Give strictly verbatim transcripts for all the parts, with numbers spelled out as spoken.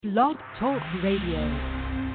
Blog Talk Radio.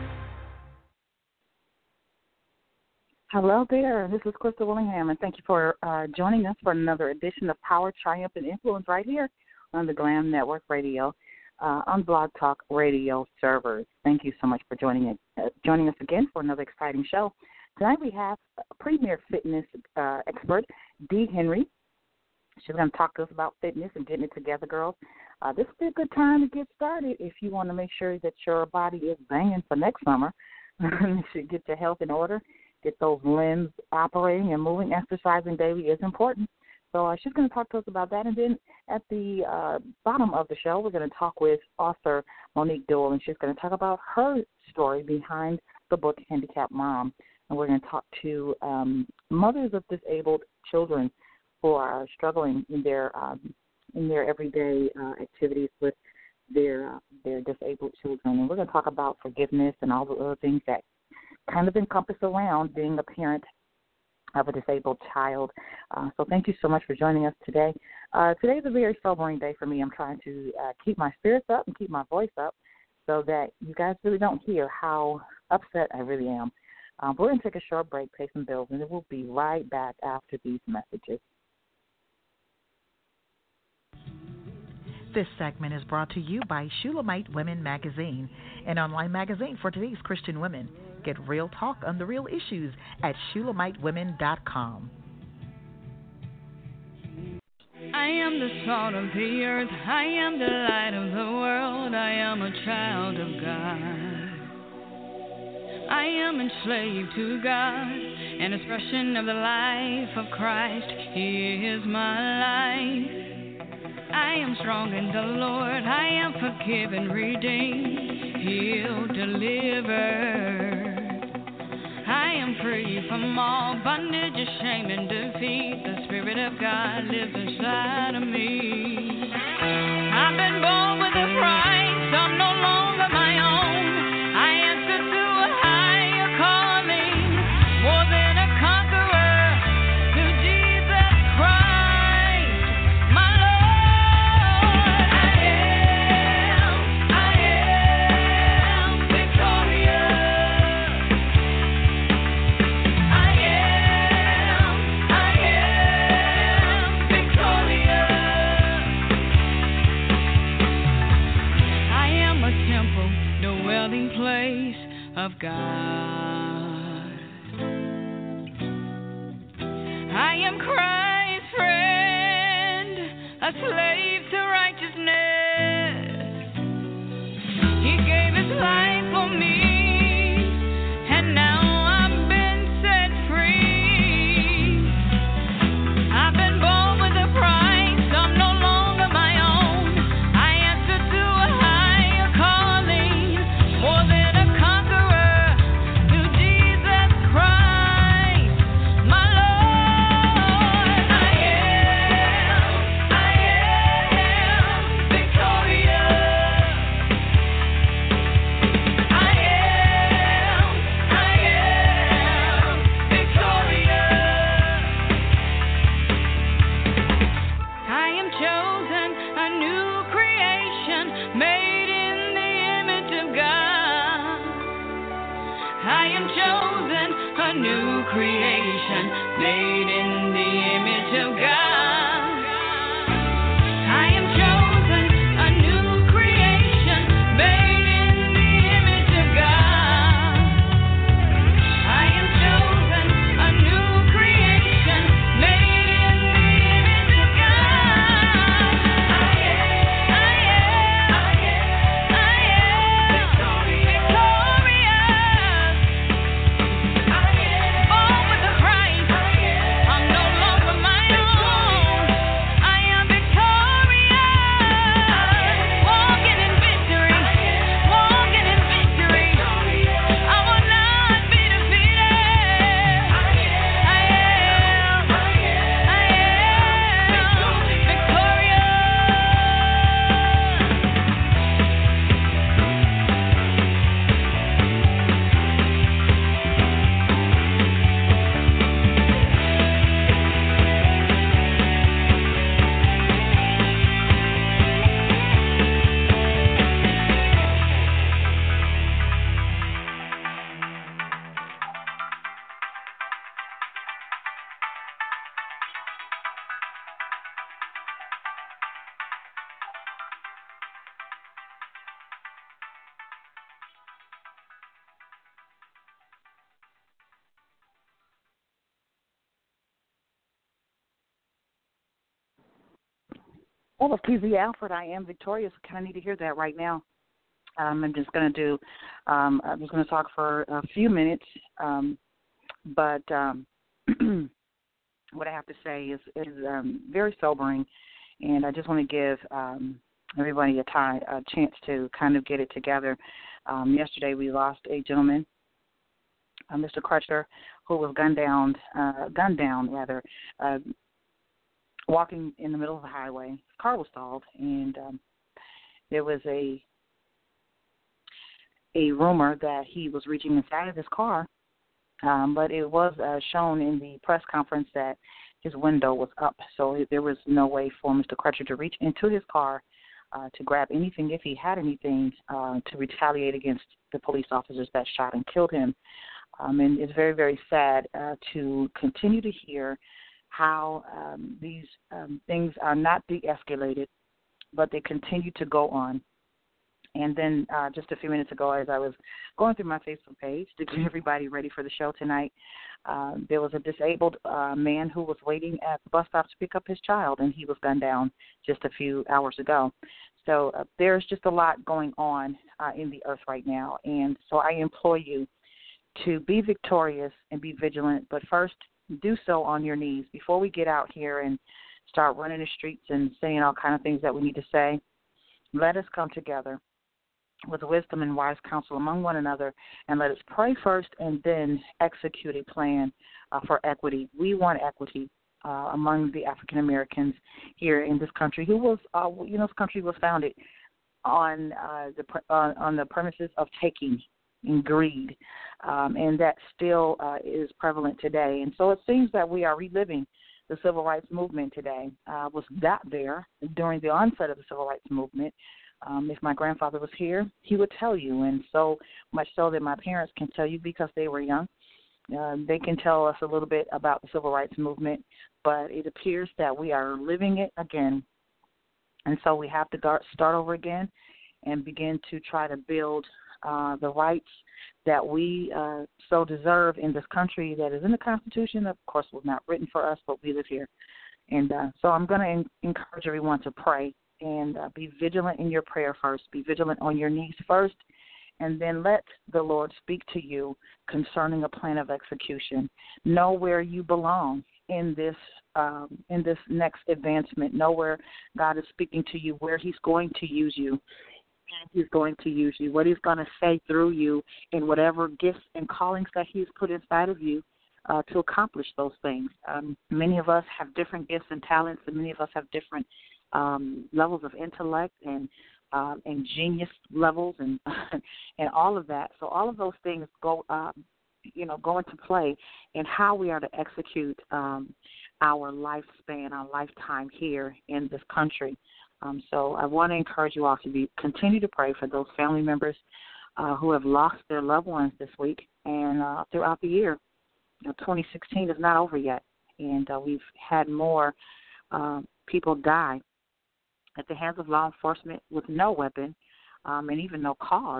Hello there. This is Crystal Willingham, and thank you for uh, joining us for another edition of Power, Triumph, and Influence right here on the Glam Network Radio, uh, on Blog Talk Radio servers. Thank you so much for joining it, uh, joining us again for another exciting show. Tonight we have premier fitness uh, expert, Dee Henry. She's going to talk to us about fitness and getting it together, girls. Uh, this would be a good time to get started if you want to make sure that your body is banging for next summer. You should get your health in order, get those limbs operating and moving. Exercising daily is important. So uh, she's going to talk to us about that. And then at the uh, bottom of the show, we're going to talk with author Monique Dewell, and she's going to talk about her story behind the book Handicapped Mom. And we're going to talk to um, mothers of disabled children who are struggling in their um, in their everyday uh, activities with their uh, their disabled children. And we're going to talk about forgiveness and all the other things that kind of encompass around being a parent of a disabled child. Uh, so thank you so much for joining us today. Uh, today's a very sobering day for me. I'm trying to uh, keep my spirits up and keep my voice up so that you guys really don't hear how upset I really am. Um, we're going to take a short break, pay some bills, and then we'll be right back after these messages. This segment is brought to you by Shulamite Women Magazine, an online magazine for today's Christian women. Get real talk on the real issues at shulamite women dot com. I am the salt of the earth. I am the light of the world. I am a child of God. I am enslaved to God, an expression of the life of Christ. He is my life. I am strong in the Lord. I am forgiven, redeemed, healed, delivered. I am free from all bondage, shame, and defeat. The Spirit of God lives inside of me. I've been born with a price. I'm no longer my own. I answer to a higher calling, more than a conqueror, to Jesus Christ, my Lord. I am, I am victorious. I am, I am victorious. I am a temple, dwelling place of God. I am Christ's friend, a slave to righteousness. He gave his life for me, and now I've been set free. I've been born with a price. I'm no longer my own. I answer to a higher calling, more than a conqueror, to Jesus Christ, my Lord. I am, I am victorious. I am, I am victorious. I am chosen, a new creation, made in the image of God. I am chosen, a new creation, made in the image of God. I am chosen, a new creation, made in the image of God. I am chosen, a new creation, made in the image of God. I am, I am, I am, I am victorious. I am born with a price. I'm no longer my own. Well, with P Z Alfred, I am victorious. I kind of need to hear that right now. Um, I'm just going to do, um, I'm just going to talk for a few minutes, um, but um, what I have to say is, is um, very sobering, and I just want to give um, everybody a, time, a chance to kind of get it together. Um, yesterday we lost a gentleman, uh, Mister Crutcher, who was gunned down, uh, gunned down rather, uh, walking in the middle of the highway. His car was stalled, and um, there was a a rumor that he was reaching inside of his car, um, but it was uh, shown in the press conference that his window was up, so there was no way for Mister Crutcher to reach into his car uh, to grab anything, if he had anything, uh, to retaliate against the police officers that shot and killed him. Um, and it's very, very sad uh, to continue to hear how um, these um, things are not de-escalated, but they continue to go on. And then uh, just a few minutes ago, as I was going through my Facebook page to get everybody ready for the show tonight, uh, there was a disabled uh, man who was waiting at the bus stop to pick up his child, and he was gunned down just a few hours ago. So uh, there's just a lot going on uh, in the earth right now. And so I implore you to be victorious and be vigilant, but first do so on your knees. Before we get out here and start running the streets and saying all kind of things that we need to say, let us come together with wisdom and wise counsel among one another, and let us pray first and then execute a plan uh, for equity. We want equity uh, among the African Americans here in this country, who was, uh, you know, this country was founded on uh, the uh, on the premises of taking and greed, um, and that still uh, is prevalent today. And so it seems that we are reliving the civil rights movement today. Uh, was that there during the onset of the civil rights movement? Um, if my grandfather was here, he would tell you, and so much so that my parents can tell you because they were young. Uh, they can tell us a little bit about the civil rights movement, but it appears that we are living it again, and so we have to start over again and begin to try to build uh, the rights that we uh, so deserve in this country that is in the Constitution. Of course, was not written for us, but we live here. And uh, so I'm going to en- encourage everyone to pray. And uh, be vigilant in your prayer first. Be vigilant on your knees first, and then let the Lord speak to you concerning a plan of execution. Know where you belong in this um, in this next advancement. Know where God is speaking to you, where He's going to use you, and He's going to use you, what He's going to say through you in whatever gifts and callings that He's put inside of you uh, to accomplish those things. Um, many of us have different gifts and talents, and many of us have different Um, levels of intellect and um, and genius levels and and all of that. So all of those things go, um, you know, go into play in how we are to execute um, our lifespan, our lifetime here in this country. Um, so I want to encourage you all to be continue to pray for those family members uh, who have lost their loved ones this week and uh, throughout the year. You know, twenty sixteen is not over yet, and uh, we've had more uh, people die at the hands of law enforcement with no weapon um, and even no cause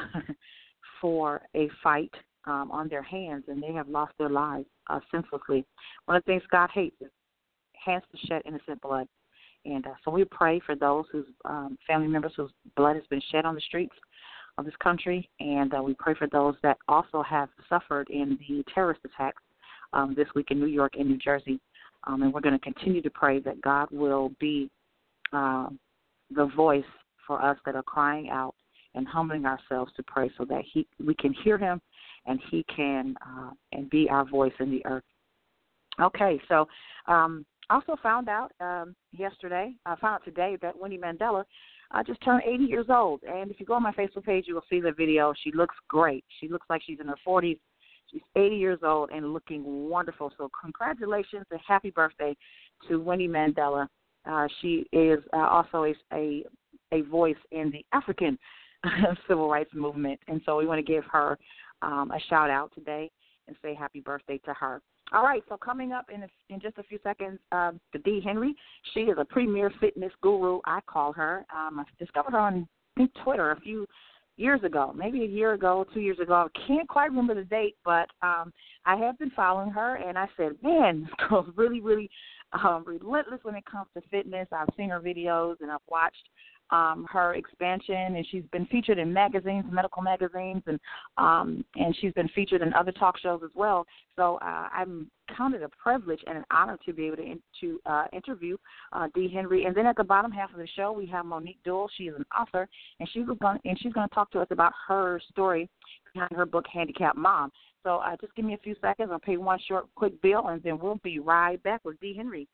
for a fight um, on their hands, and they have lost their lives uh, senselessly. One of the things God hates is hands to shed innocent blood. And uh, so we pray for those whose um, family members whose blood has been shed on the streets of this country, and uh, we pray for those that also have suffered in the terrorist attacks um, this week in New York and New Jersey. Um, and we're going to continue to pray that God will be Uh, the voice for us that are crying out and humbling ourselves to pray so that he we can hear him and he can uh, and be our voice in the earth. Okay, so um, also found out um, yesterday, I found out today that Winnie Mandela uh, just turned eighty years old. And if you go on my Facebook page, you will see the video. She looks great. She looks like she's in her forties. She's eighty years old and looking wonderful. So congratulations and happy birthday to Winnie Mandela. Uh, she is uh, also a, a a voice in the African civil rights movement, and so we want to give her um, a shout out today and say happy birthday to her. All right, so coming up in a, in just a few seconds, um, the Dee Henry. She is a premier fitness guru, I call her. Um, I discovered her on I think, Twitter a few years ago, maybe a year ago, two years ago. I can't quite remember the date, but um, I have been following her, and I said, man, this girl's really, really um, relentless when it comes to fitness. I've seen her videos and I've watched um, her expansion, and she's been featured in magazines, medical magazines, and um, and she's been featured in other talk shows as well. So uh, I'm counted a privilege and an honor to be able to in, to uh, interview uh, Dee Henry. And then at the bottom half of the show, we have Monique Duell. She is an author, and she was going and she's going to talk to us about her story behind her book, Handicapped Mom. So uh, just give me a few seconds. I'll pay one short, quick bill, and then we'll be right back with Dee Henry.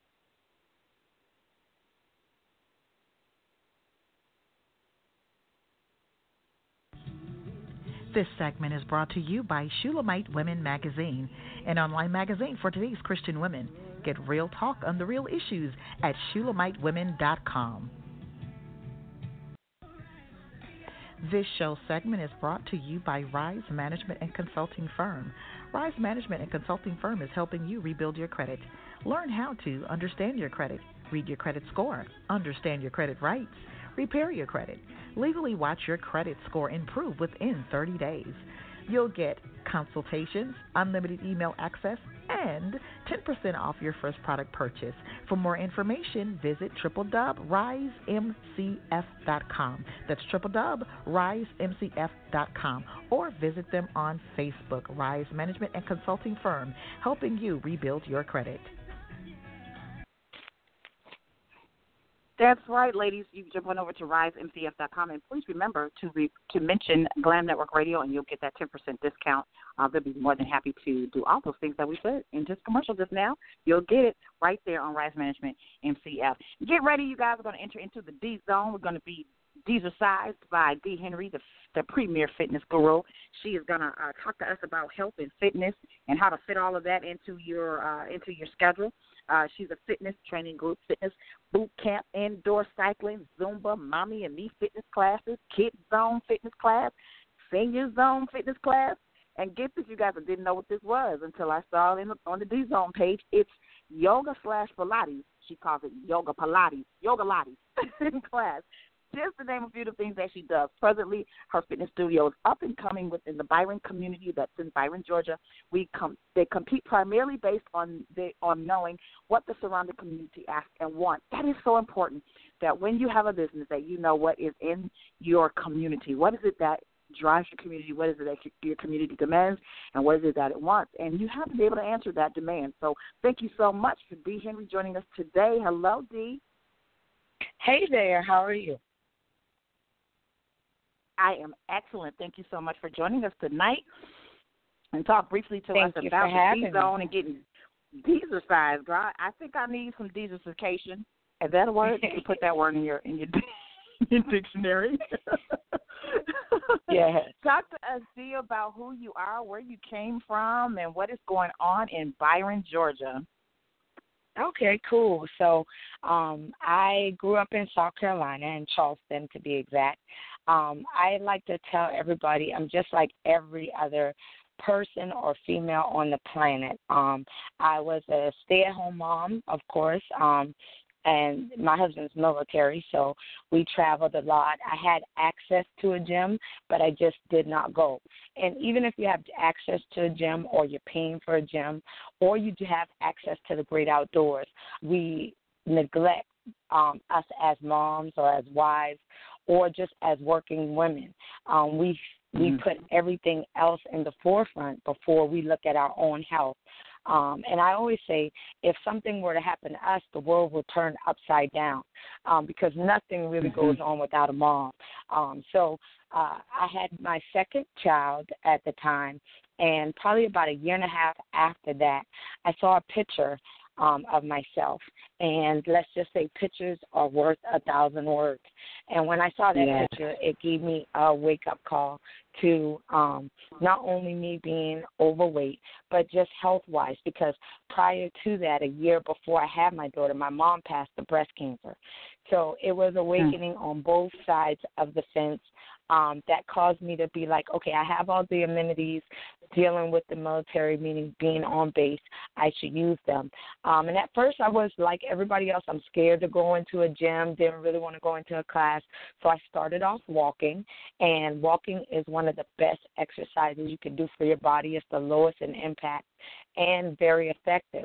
This segment is brought to you by Shulamite Women Magazine, an online magazine for today's Christian women. Get real talk on the real issues at shulamite women dot com. This show segment is brought to you by Rise Management and Consulting Firm. Rise Management and Consulting Firm is helping you rebuild your credit. Learn how to understand your credit, read your credit score, understand your credit rights, repair your credit, legally watch your credit score improve within thirty days. You'll get consultations, unlimited email access, and ten percent off your first product purchase. For more information, visit w w w dot rise m c f dot com. That's w w w dot rise m c f dot com. Or visit them on Facebook, Rise Management and Consulting Firm, helping you rebuild your credit. That's right, ladies. You jump on over to rise m c f dot com, and please remember to re- to mention Glam Network Radio, and you'll get that ten percent discount. Uh, they'll be more than happy to do all those things that we said in this commercial just now. You'll get it right there on Rise Management M C F. Get ready, you guys. We're going to enter into the D Zone. We're going to be Deezercised by Dee Henry, the, the premier fitness guru. She is going to uh, talk to us about health and fitness and how to fit all of that into your uh, into your schedule. Uh, she's a fitness training group, fitness boot camp, indoor cycling, Zumba, mommy and me fitness classes, kids zone fitness class, senior zone fitness class. And get this, you guys, I didn't know what this was until I saw it in the, on the D Zone page. It's yoga slash Pilates. She calls it yoga Pilates, yoga Pilates class. Just to name a few of the things that she does. Presently, her fitness studio is up and coming within the Byron community that's in Byron, Georgia. We com- They compete primarily based on the, on knowing what the surrounding community asks and wants. That is so important, that when you have a business, that you know what is in your community. What is it that drives your community? What is it that your community demands? And what is it that it wants? And you have to be able to answer that demand. So thank you so much for Dee Henry joining us today. Hello, Dee. Hey there. How are you? I am excellent. Thank you so much for joining us tonight and talk briefly to Thank us you about for the having D-Zone me. and getting Deezercised. Girl, I think I need some Deezercification. Is that a word? You can put that word in your in your, your dictionary. Yeah. Talk to us, Dee, about who you are, where you came from, and what is going on in Byron, Georgia. Okay, cool. So um, I grew up in South Carolina, in Charleston to be exact. Um, I like to tell everybody I'm just like every other person or female on the planet. Um, I was a stay-at-home mom, of course, um, and my husband's military, so we traveled a lot. I had access to a gym, but I just did not go. And even if you have access to a gym or you're paying for a gym or you do have access to the great outdoors, we neglect um, us as moms or as wives or just as working women. Um, we we mm-hmm. put everything else in the forefront before we look at our own health. Um, and I always say, if something were to happen to us, the world will turn upside down um, because nothing really mm-hmm. goes on without a mom. Um, so uh, I had my second child at the time, and probably about a year and a half after that, I saw a picture um, of myself. And let's just say pictures are worth a thousand words. And when I saw that yeah. picture, it gave me a wake-up call to um, not only me being overweight, but just health-wise, because prior to that, a year before I had my daughter, my mom passed of breast cancer. So it was awakening mm. on both sides of the fence um, that caused me to be like, okay, I have all the amenities dealing with the military, meaning being on base. I should use them. Um, and at first I was like everybody else. I'm scared to go into a gym, didn't really want to go into a class. So I started off walking, and walking is one of the best exercises you can do for your body. It's the lowest in impact and very effective.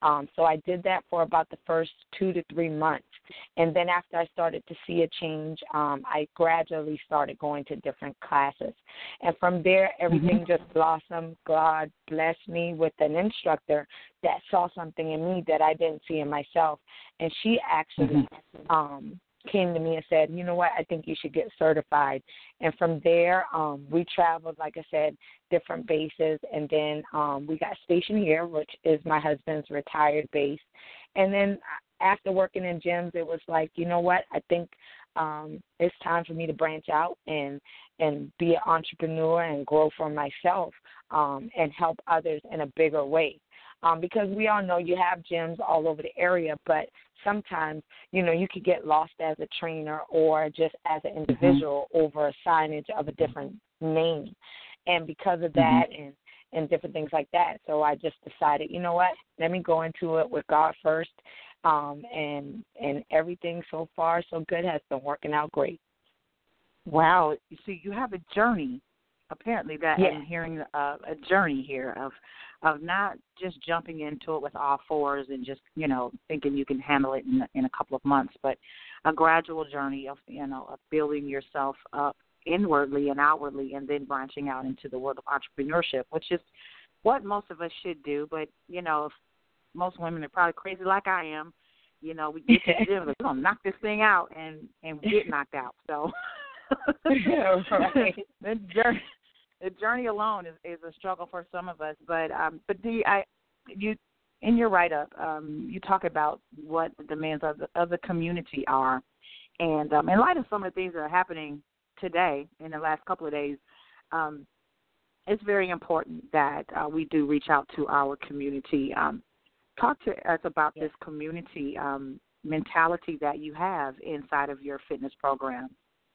Um, so I did that for about the first two to three months. And then after I started to see a change, um, I gradually started going to different classes. And from there, everything mm-hmm. just blossomed. God blessed me with an instructor that saw something in me that I didn't see in myself. And she actually mm-hmm. um, came to me and said, you know what, I think you should get certified. And from there, um, we traveled, like I said, different bases. And then um, we got stationed here, which is my husband's retired base. And then after working in gyms, it was like, you know what, I think um, it's time for me to branch out and, and be an entrepreneur and grow for myself um, and help others in a bigger way. Um, because we all know you have gyms all over the area, but sometimes, you know, you could get lost as a trainer or just as an individual mm-hmm. over a signage of a different name. And because of that mm-hmm. and, and different things like that, so I just decided, you know what, let me go into it with God first. Um, and and everything so far so good has been working out great. Wow. You see, you have a journey. Apparently that yeah. I'm hearing a, a journey here of of not just jumping into it with all fours and just, you know, thinking you can handle it in, in a couple of months, but a gradual journey of, you know, of building yourself up inwardly and outwardly and then branching out into the world of entrepreneurship, which is what most of us should do. But, you know, if most women are probably crazy like I am, you know, we get to the gym, we're going to knock this thing out and, and get knocked out. So right. the journey, the journey alone is, is a struggle for some of us. But um, but the I you in your write up um, you talk about what the demands of the, of the community are, and um, in light of some of the things that are happening today in the last couple of days, um, it's very important that uh, we do reach out to our community. Um, talk to us about this community um, mentality that you have inside of your fitness program.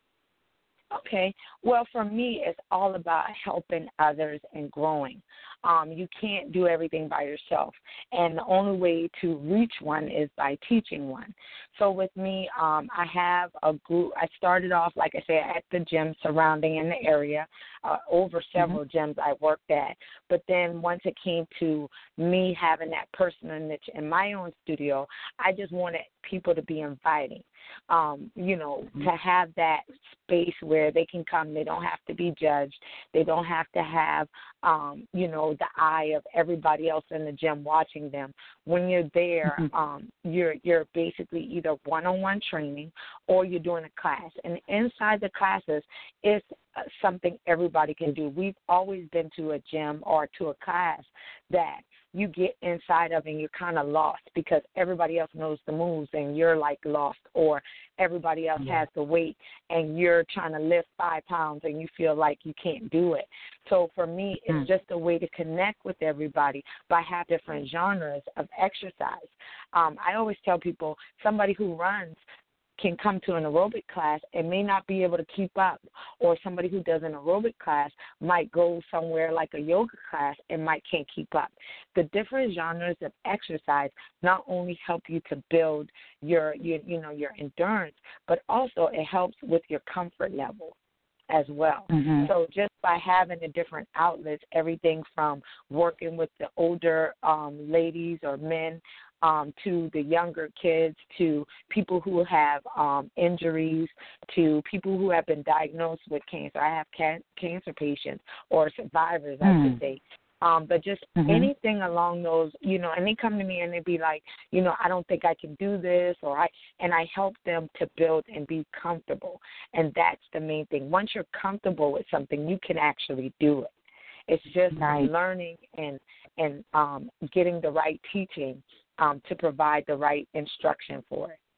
Okay. Well, for me, it's all about helping others and growing. Um, you can't do everything by yourself, and the only way to reach one is by teaching one. So with me, um, I have a group. I started off, like I said, at the gym surrounding in the area, uh, over several mm-hmm. gyms I worked at. But then once it came to me having that personal niche in my own studio, I just wanted people to be inviting. Um, you know, to have that space where they can come. They don't have to be judged. They don't have to have, um, you know, the eye of everybody else in the gym watching them. When you're there, mm-hmm. um, you're you're basically either one-on-one training or you're doing a class. And inside the classes, it's uh, something everybody can do. We've always been to a gym or to a class that you get inside of and you're kind of lost because everybody else knows the moves and you're like lost, or everybody else yeah. has the weight and you're trying to lift five pounds and you feel like you can't do it. So for me, it's mm. just a way to connect with everybody by having different genres of exercise. Um, I always tell people somebody who runs can come to an aerobic class and may not be able to keep up, or somebody who does an aerobic class might go somewhere like a yoga class and might can't keep up. The different genres of exercise not only help you to build your, your you know, your endurance, but also it helps with your comfort level as well. Mm-hmm. So just by having the different outlets, everything from working with the older um, ladies or men um, to the younger kids, to people who have um, injuries, to people who have been diagnosed with cancer. I have can- cancer patients or survivors, mm. I should say. Um, but just mm-hmm. anything along those, you know, and they come to me and they be like, you know, I don't think I can do this, or I, and I help them to build and be comfortable. And that's the main thing. Once you're comfortable with something, you can actually do it. It's just right. learning and, and um, getting the right teaching um, to provide the right instruction for it.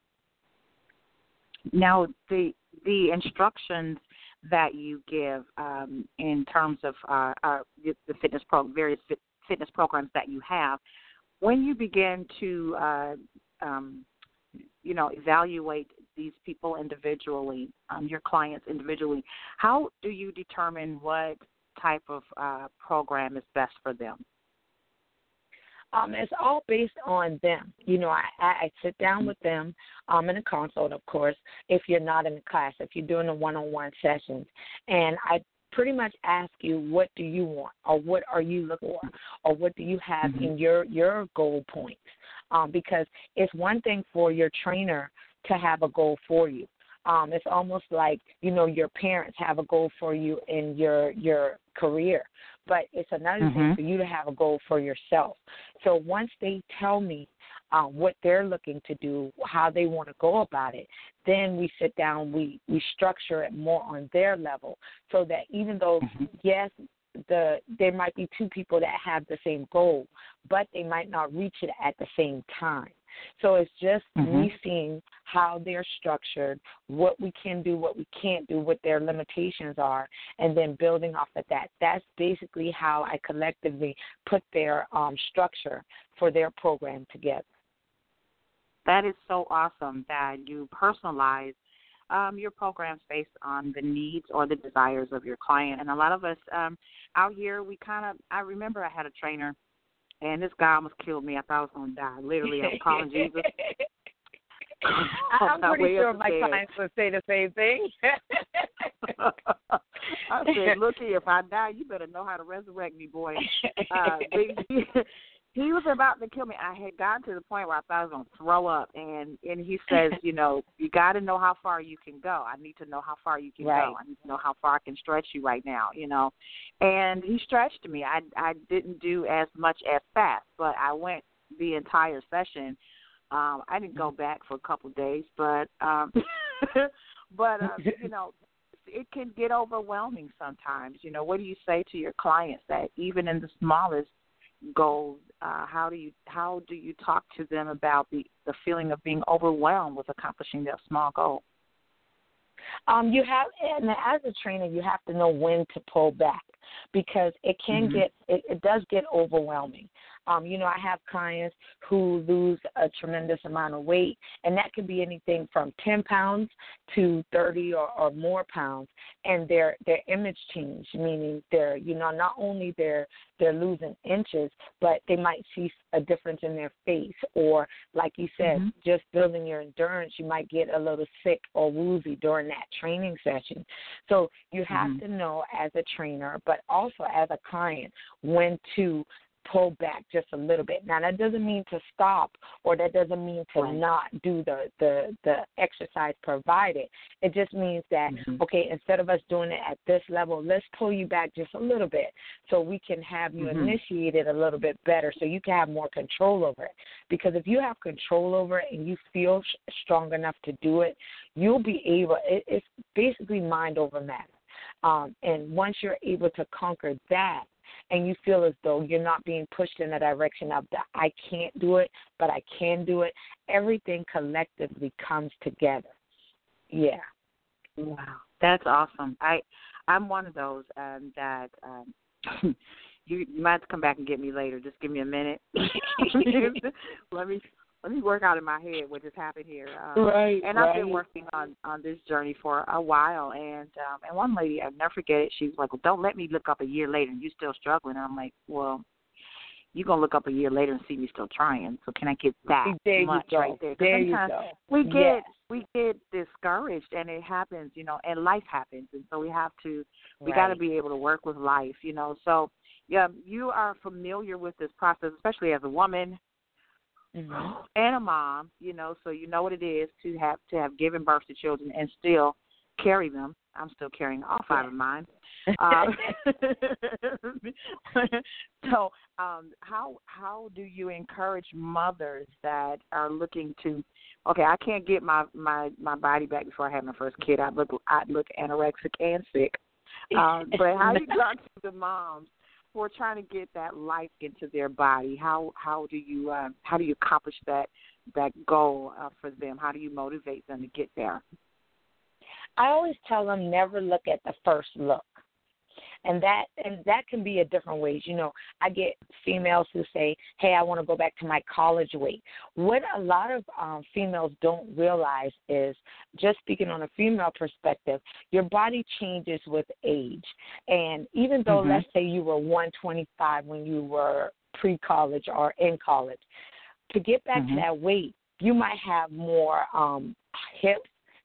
Now, the the instructions that you give um, in terms of uh, uh, the fitness pro- various fit- fitness programs that you have, when you begin to, uh, um, you know, evaluate these people individually, um, your clients individually, how do you determine what type of uh, program is best for them? Um, it's all based on them. You know, I, I sit down with them um, in a consult, of course, if you're not in the class, if you're doing the one-on-one sessions, and I pretty much ask you, what do you want, or what are you looking for, or what do you have mm-hmm. in your, your goal points? Um, because it's one thing for your trainer to have a goal for you. Um, it's almost like, you know, your parents have a goal for you in your your career, but it's another mm-hmm. thing for you to have a goal for yourself. So once they tell me uh, what they're looking to do, how they want to go about it, then we sit down, we, we structure it more on their level, so that even though, mm-hmm. yes, the there might be two people that have the same goal, but they might not reach it at the same time. So it's just mm-hmm. me seeing how they're structured, what we can do, what we can't do, what their limitations are, and then building off of that. That's basically how I collectively put their um, structure for their program together. That is so awesome that you personalize um, your programs based on the needs or the desires of your client. And a lot of us um, out here, we kind of, I remember I had a trainer, and this guy almost killed me. I thought I was going to die. Literally, I was calling Jesus. I'm pretty sure my clients would say the same thing. I said, looky, if I die, you better know how to resurrect me, boy. Uh, he, he was about to kill me. I had gotten to the point where I thought I was going to throw up. And, and he says, you know, you got to know how far you can go. I need to know how far you can right. go. I need to know how far I can stretch you right now, you know. And he stretched me. I, I didn't do as much as fast, but I went the entire session. Um, I didn't go back for a couple of days, but, um, but uh, you know, it can get overwhelming sometimes. You know, what do you say to your clients that even in the smallest goals, uh, how do you how do you talk to them about the, the feeling of being overwhelmed with accomplishing their small goal? Um, you have, and as a trainer, you have to know when to pull back, because it can mm-hmm. get, it, it does get overwhelming. Um, you know, I have clients who lose a tremendous amount of weight, and that could be anything from ten pounds to thirty or, or more pounds, and their their image change, meaning they're, you know, not only they're they're losing inches, but they might see a difference in their face, or like you said, mm-hmm. just building your endurance, you might get a little sick or woozy during that training session. So you have mm-hmm. to know as a trainer, but also as a client, when to pull back just a little bit. Now, that doesn't mean to stop, or that doesn't mean to right. not do the, the, the exercise provided. It just means that, mm-hmm. okay, instead of us doing it at this level, let's pull you back just a little bit so we can have you mm-hmm. initiate it a little bit better, so you can have more control over it. Because if you have control over it and you feel sh- strong enough to do it, you'll be able, it, it's basically mind over matter. Um, and once you're able to conquer that, and you feel as though you're not being pushed in the direction of the I can't do it, but I can do it, everything collectively comes together. Yeah. Wow. That's awesome. I, I'm one of those um, that um, you, you might have to come back and get me later. Just give me a minute. Let me let me work out in my head what just happened here. Um, right. And right. I've been working on, on this journey for a while. And um, and one lady, I'll never forget it, she was like, well, don't let me look up a year later and you're still struggling. And I'm like, well, you're going to look up a year later and see me still trying. So can I get that there much you go. right there? There you go. We get, yes. we get discouraged, and it happens, you know, and life happens. And so we have to, we right. got to be able to work with life, you know. So, yeah, you are familiar with this process, especially as a woman. Mm-hmm. And a mom, you know, so you know what it is to have to have given birth to children and still carry them. I'm still carrying all five of mine. Um, so, um, how how do you encourage mothers that are looking to? Okay, I can't get my, my, my body back before I have my first kid. I look I look anorexic and sick. Um, but how do you talk to the moms who are trying to get that life into their body? How how do you uh, how do you accomplish that that goal uh, for them? How do you motivate them to get there? I always tell them never look at the first look. And that and that can be a different ways. You know, I get females who say, hey, I want to go back to my college weight. What a lot of um, females don't realize is, just speaking on a female perspective, your body changes with age. And even though, mm-hmm. let's say you were one twenty-five when you were pre-college or in college, to get back mm-hmm. to that weight, you might have more um, hips,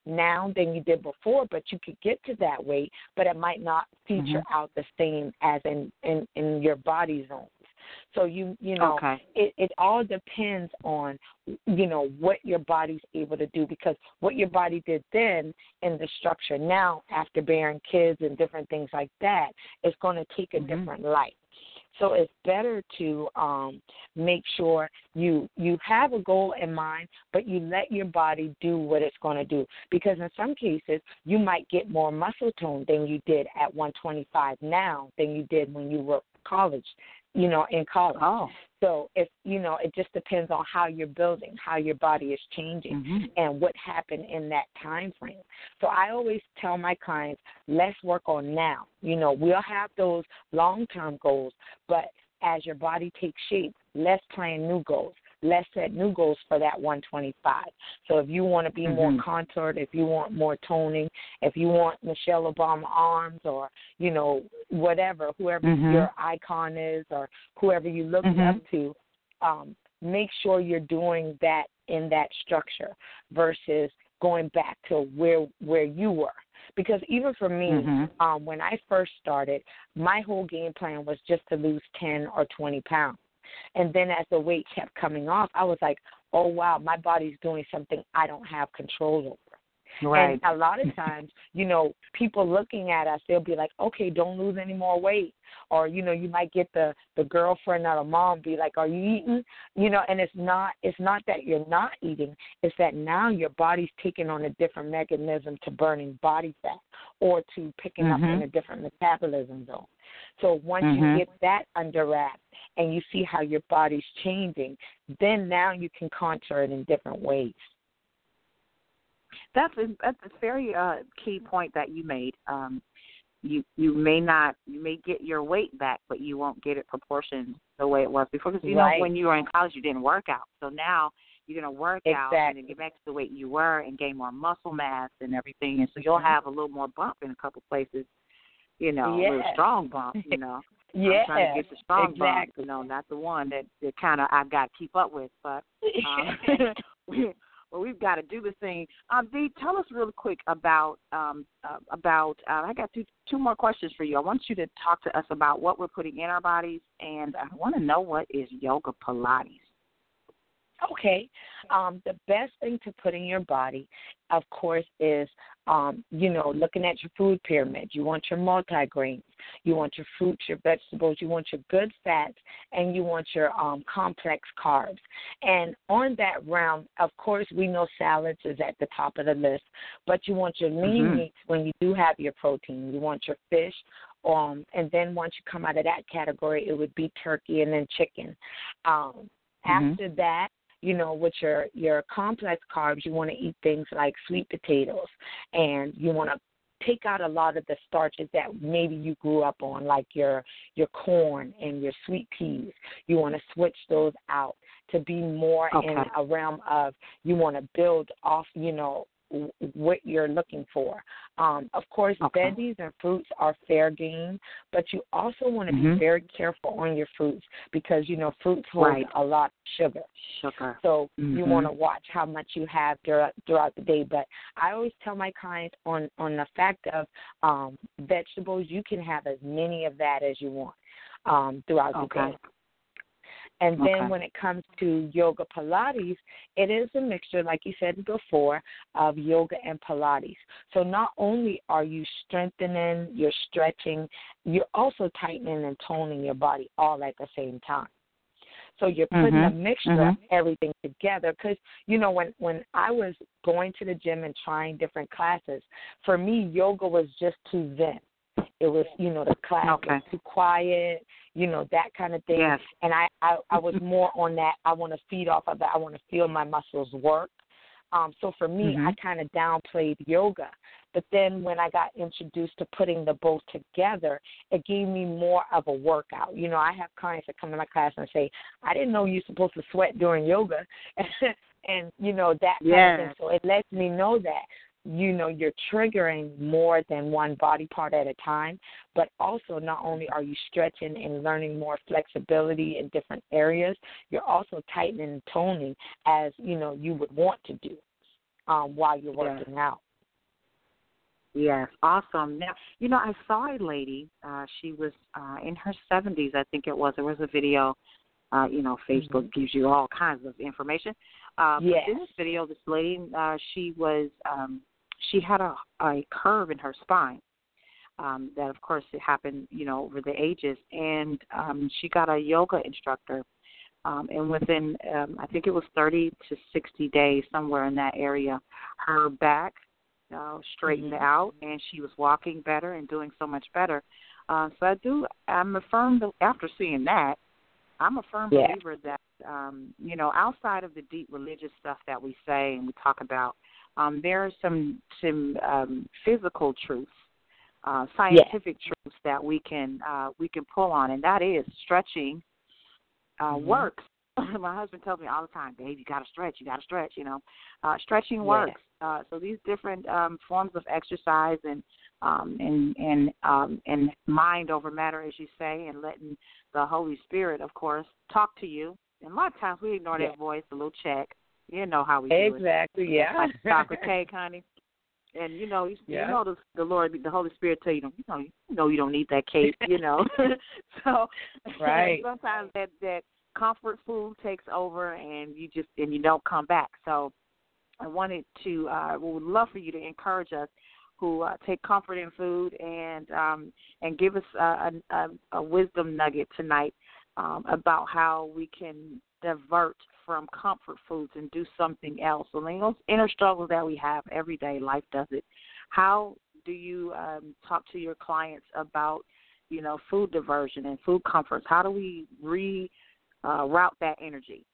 now than you did before, but you could get to that weight, but it might not feature mm-hmm. out the same as in, in, in your body zones. So you you know okay. it, it all depends on you know what your body's able to do, because what your body did then in the structure now after bearing kids and different things like that is going to take a mm-hmm. different light. So it's better to um, make sure you you have a goal in mind, but you let your body do what it's going to do. Because in some cases, you might get more muscle tone than you did at one twenty-five now than you did when you were college, you know, in college. Oh. So if you know, it just depends on how you're building, how your body is changing, mm-hmm. and what happened in that time frame. So I always tell my clients, let's work on now. You know, we'll have those long-term goals, but as your body takes shape, let's plan new goals. Let's set new goals for that one twenty-five. So if you want to be mm-hmm. more contoured, if you want more toning, if you want Michelle Obama arms, or, you know, whatever, whoever mm-hmm. your icon is or whoever you look mm-hmm. up to, um, make sure you're doing that in that structure versus going back to where where you were. Because even for me, mm-hmm. um, when I first started, my whole game plan was just to lose ten or twenty pounds. And then as the weight kept coming off, I was like, oh, wow, my body's doing something I don't have control over. Right. And a lot of times, you know, people looking at us, they'll be like, okay, don't lose any more weight. Or, you know, you might get the, the girlfriend or the mom be like, are you eating? You know, and it's not it's not that you're not eating. It's that now your body's taking on a different mechanism to burning body fat or to picking mm-hmm. up in a different metabolism zone. So once mm-hmm. you get that under wraps and you see how your body's changing, then now you can contour it in different ways. That's a, that's a very uh, key point that you made. Um, you you may not you may get your weight back, but you won't get it proportioned the way it was before. Because you right. know when you were in college, you didn't work out. So now you're going to work exactly. out and then get back to the weight you were and gain more muscle mass and everything. And so you'll have a little more bump in a couple places. You know, yeah. a little strong bump. You know, yeah, I'm trying to get the strong exactly. bump. You know, not the one that, that kind of I got to keep up with, but. Um, Well, we've got to do this thing. Um, Dee, tell us real quick about um, uh, about. Uh, I got two two more questions for you. I want you to talk to us about what we're putting in our bodies, and I want to know what is yoga Pilates. Okay. Um, the best thing to put in your body, of course, is, um, you know, looking at your food pyramid. You want your multigrains. You want your fruits, your vegetables. You want your good fats, and you want your um, complex carbs. And on that realm, of course, we know salads is at the top of the list, but you want your lean mm-hmm. meats when you do have your protein. You want your fish. Um, and then once you come out of that category, it would be turkey and then chicken. Um, mm-hmm. After that, you know, with your, your complex carbs, you want to eat things like sweet potatoes, and you want to take out a lot of the starches that maybe you grew up on, like your your corn and your sweet peas. You want to switch those out to be more okay. in a realm of you want to build off, you know, what you're looking for. Um, of course, okay. veggies and fruits are fair game, but you also want to mm-hmm. be very careful on your fruits because, you know, fruits hold right. a lot of sugar. Sugar. So mm-hmm. you want to watch how much you have throughout, throughout the day. But I always tell my clients on, on the fact of um, vegetables, you can have as many of that as you want um, throughout okay. the day. And then okay. when it comes to yoga Pilates, it is a mixture, like you said before, of yoga and Pilates. So not only are you strengthening, you're stretching, you're also tightening and toning your body all at the same time. So you're putting mm-hmm. a mixture mm-hmm. of everything together because, you know, when, when I was going to the gym and trying different classes, for me, yoga was just too zen. It was, you know, the class okay. was too quiet, you know, that kind of thing. Yes. And I, I, I was more on that. I want to feed off of that. I want to feel my muscles work. Um, so for me, mm-hmm. I kind of downplayed yoga. But then when I got introduced to putting the both together, it gave me more of a workout. You know, I have clients that come to my class and say, I didn't know you're supposed to sweat during yoga. and, you know, that kind yes. of thing. So it lets me know that, you know, you're triggering more than one body part at a time, but also not only are you stretching and learning more flexibility in different areas, you're also tightening and toning as, you know, you would want to do um, while you're working yeah. out. Yes, awesome. Now, you know, I saw a lady. Uh, she was uh, in her seventies, I think it was. There was a video. Uh, you know, Facebook Mm-hmm. gives you all kinds of information. Uh, Yes. But in this video, this lady, uh, she was, um, she had a, a curve in her spine. Um, that, of course, it happened, you know, over the ages. And um, she got a yoga instructor. Um, and within, um, I think it was thirty to sixty days, somewhere in that area, her back uh, straightened Mm-hmm. out, and she was walking better and doing so much better. Uh, so I do, I'm a firm, after seeing that, I'm a firm Yeah. believer that, um, you know, outside of the deep religious stuff that we say and we talk about, um, there are some, some um, physical truths. Uh, scientific Yeah. truths that we can uh, we can pull on, and that is stretching uh, Mm-hmm. works. My husband tells me all the time, "Babe, you got to stretch. You got to stretch." You know, uh, stretching Yeah. works. Uh, so these different um, forms of exercise and um, and and um, and mind over matter, as you say, and letting the Holy Spirit, of course, talk to you. And a lot of times we ignore Yeah. that voice, a little check. You know how we do it. Exactly. It's Yeah. like chocolate cake, honey. And you know, you, Yeah. you know, the, the Lord, the Holy Spirit tell you, you know, you know, you don't need that cake, you know. So Right. sometimes that that comfort food takes over, and you just and you don't come back. So I wanted to, uh, we would love for you to encourage us who uh, take comfort in food, and um, and give us a, a, a wisdom nugget tonight um, about how we can divert from comfort foods and do something else. So those inner struggles that we have every day, life does it. How do you um, talk to your clients about, you know, food diversion and food comforts? How do we re uh, route that energy?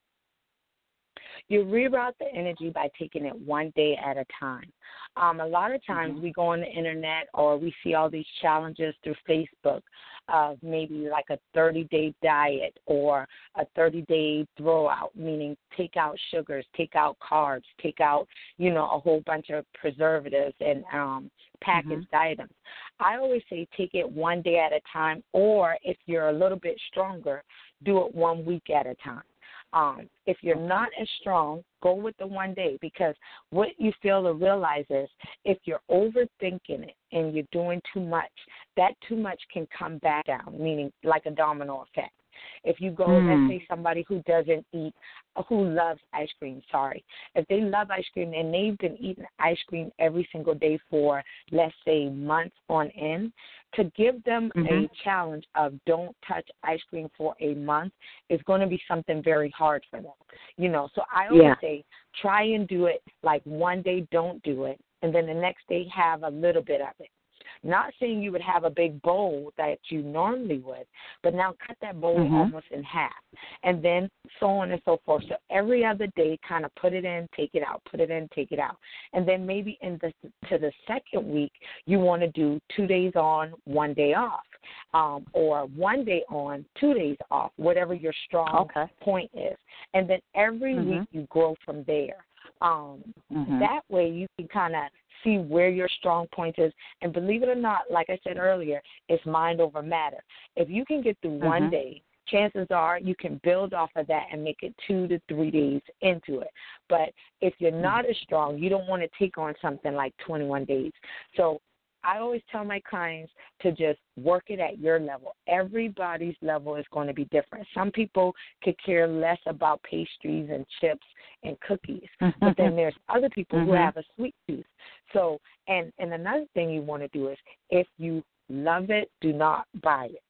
You reroute the energy by taking it one day at a time. Um, a lot of times Mm-hmm. we go on the internet or we see all these challenges through Facebook of maybe like a thirty-day diet or a thirty-day throwout, meaning take out sugars, take out carbs, take out, you know, a whole bunch of preservatives and um, packaged Mm-hmm. items. I always say take it one day at a time, or if you're a little bit stronger, do it one week at a time. Um, if you're not as strong, go with the one day, because what you fail to realize is if you're overthinking it and you're doing too much, that too much can come back down, meaning like a domino effect. If you go, Mm. let's say somebody who doesn't eat, who loves ice cream, sorry. If they love ice cream and they've been eating ice cream every single day for, let's say, months on end, to give them Mm-hmm. a challenge of don't touch ice cream for a month is going to be something very hard for them. You know, so I always Yeah. say try and do it like one day, don't do it, and then the next day have a little bit of it. Not saying you would have a big bowl that you normally would, but now cut that bowl Mm-hmm. almost in half, and then so on and so forth. So every other day, kind of put it in, take it out, put it in, take it out. And then maybe in the to the second week, you want to do two days on, one day off, um, or one day on, two days off, whatever your strong Okay. point is. And then every Mm-hmm. week you grow from there. Um, Mm-hmm. That way you can kind of see where your strong point is. And believe it or not, like I said earlier, it's mind over matter. If you can get through one Mm-hmm. day, chances are you can build off of that and make it two to three days into it. But if you're not as strong, you don't want to take on something like twenty-one days. So I always tell my clients to just work it at your level. Everybody's level is going to be different. Some people could care less about pastries and chips and cookies, but then there's other people Mm-hmm. who have a sweet tooth. So, and, and another thing you want to do is if you love it, do not buy it.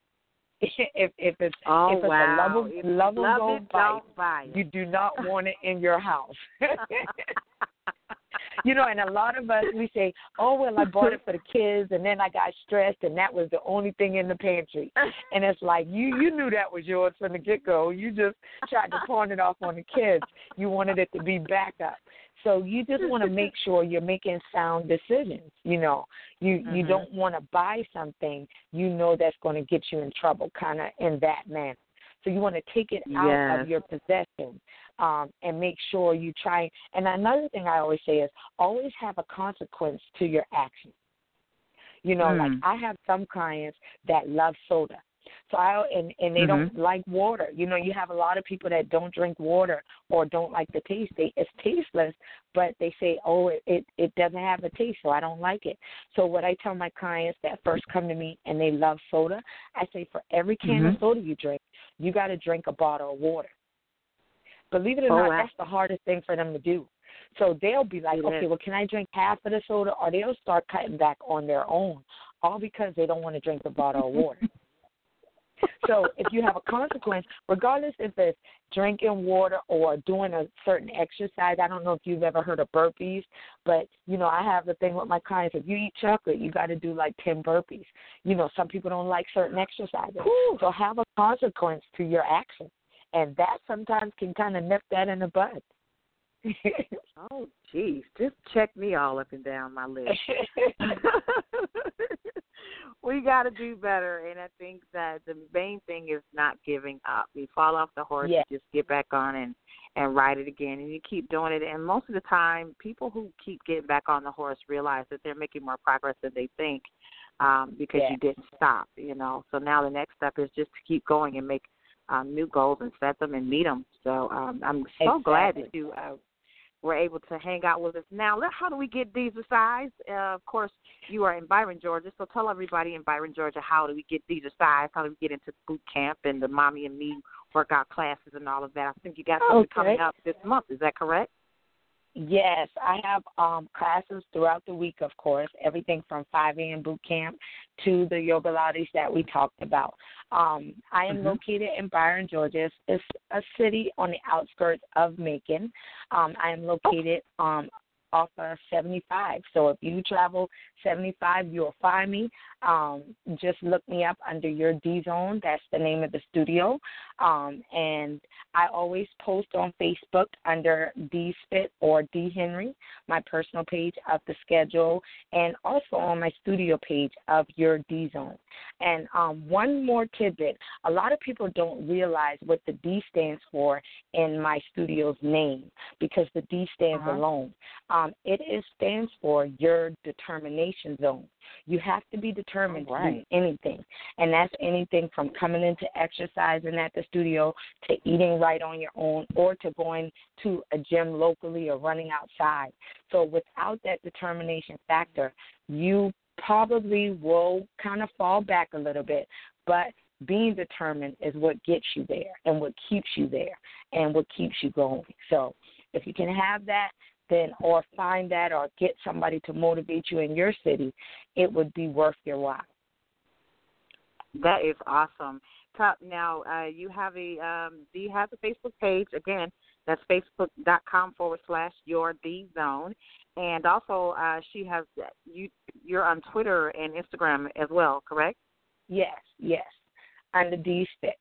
If if it's Oh, if it's wow. a lovable, If you lovable love it, bite, don't buy it. you do not want it in your house. You know, and a lot of us, we say, oh, well, I bought it for the kids, and then I got stressed, and that was the only thing in the pantry. And it's like, you, you knew that was yours from the get-go. You just tried to pawn it off on the kids. You wanted it to be backup. So you just want to make sure you're making sound decisions. You know, you, Mm-hmm. you don't want to buy something you know that's going to get you in trouble, kind of in that manner. So you want to take it out Yes. of your possession um, and make sure you try. And another thing I always say is always have a consequence to your action. You know, Mm. like I have some clients that love soda. So I, and, and they mm-hmm. don't like water. You know, you have a lot of people that don't drink water or don't like the taste. They, it's tasteless, but they say, oh, it, it, it doesn't have a taste, so I don't like it. So what I tell my clients that first come to me and they love soda, I say for every can mm-hmm. of soda you drink, you got to drink a bottle of water. Believe it or oh, not, wow. that's the hardest thing for them to do. So they'll be like, okay, well, can I drink half of the soda? Or they'll start cutting back on their own, all because they don't want to drink the bottle of water. So if you have a consequence, regardless if it's drinking water or doing a certain exercise, I don't know if you've ever heard of burpees, but, you know, I have the thing with my clients, if you eat chocolate, you got to do like ten burpees. You know, some people don't like certain exercises. Whew. So have a consequence to your action. And that sometimes can kind of nip that in the bud. Oh, geez. Just check me all up and down my list. We got to do better, and I think that the main thing is not giving up. You fall off the horse, yeah. you just get back on and, and ride it again, and you keep doing it. And most of the time, people who keep getting back on the horse realize that they're making more progress than they think um, because yeah. you didn't stop, you know. So now the next step is just to keep going and make um, new goals and set them and meet them. So um, I'm so exactly. glad that you uh, were able to hang out with us. Now, how do we get Deezercise? Uh, of course, you are in Byron, Georgia, so tell everybody in Byron, Georgia, how do we get Deezercise? How do we get into boot camp and the Mommy and Me workout classes and all of that? I think you got something okay. coming up this month. Is that correct? Yes, I have um, classes throughout the week, of course, everything from five a.m. boot camp to the yoga Pilates that we talked about. Um, I am mm-hmm. located in Byron, Georgia. It's, it's a city on the outskirts of Macon. Um, I am located um, off of seventy-five. So if you travel seventy-five, you'll find me. Um, just look me up under your D Zone. That's the name of the studio. Um, and I always post on Facebook under D Spit or D Henry, my personal page of the schedule, and also on my studio page of your D Zone. And um, one more tidbit, a lot of people don't realize what the D stands for in my studio's name because the D stands uh-huh. alone. Um, it is, stands for your determination zone. You have to be determined oh, right. to do anything, and that's anything from coming into exercising at the studio to eating right on your own or to going to a gym locally or running outside. So without that determination factor, you probably will kind of fall back a little bit, but being determined is what gets you there and what keeps you there and what keeps you going. So if you can have that, then or find that or get somebody to motivate you in your city, it would be worth your while. That is awesome. Now, uh, you have a, um, do you have a Facebook page? Again, that's facebook.com forward slash your D Zone. And also, uh, she has, you, you're on Twitter and Instagram as well, correct? Yes, yes, under D Fit.